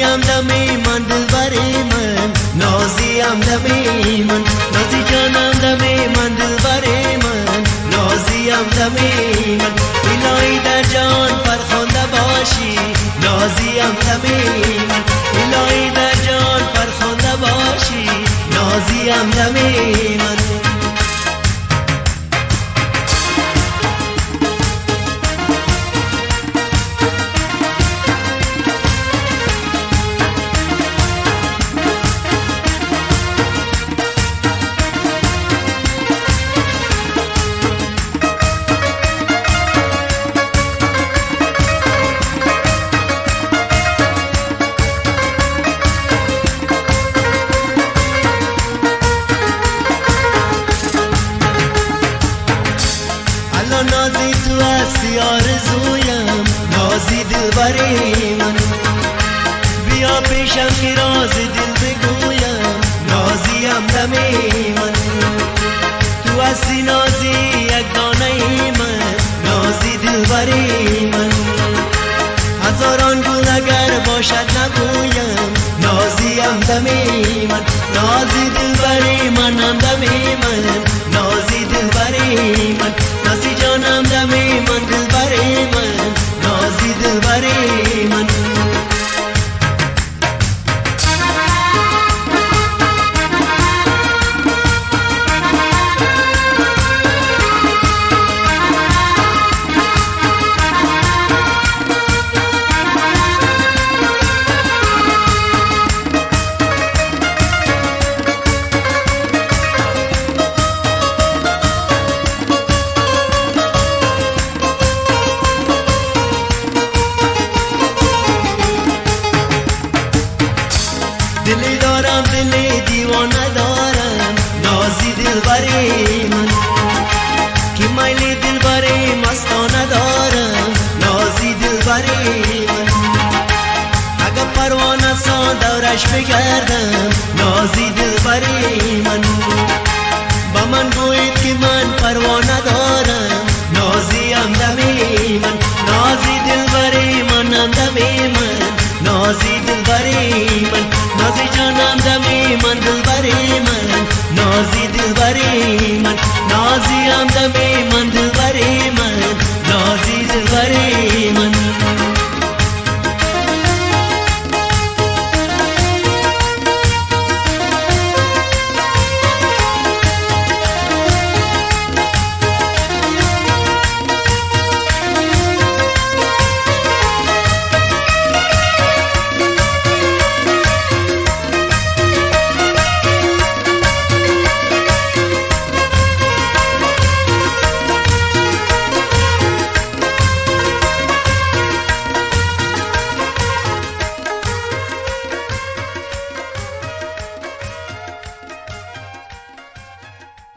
جانم دم من دلبر من، نازیم دم من، نازی جانم دم من دلبر من، نازیم دم من. الهی در جان فرخنده باشی، نازیم دم من، الهی در جان فرخنده باشی، نازیم دم من. نازی تو هستی آرزویم، نازی دلبر من، بیا پیشم که راز دل بگویم، نازیم دم من. تو هستی نازی یک دانه من، نازی دلبر من. هزاران گل اگر باشد نگویم، نازیم دم من، نازی دلبر من هم دم من، نازی دلبر من. نازی جانم دم من دلبر من، نازی دلبر من. دلی دارم دلی دیوانه دارم، نازی دلبر من، که میل دلبر مستانه دارم، نازی دلبر من. اگر پروانه سان دورش بگردم، نازی دلبر من. با من گوید که من پروانه دارم،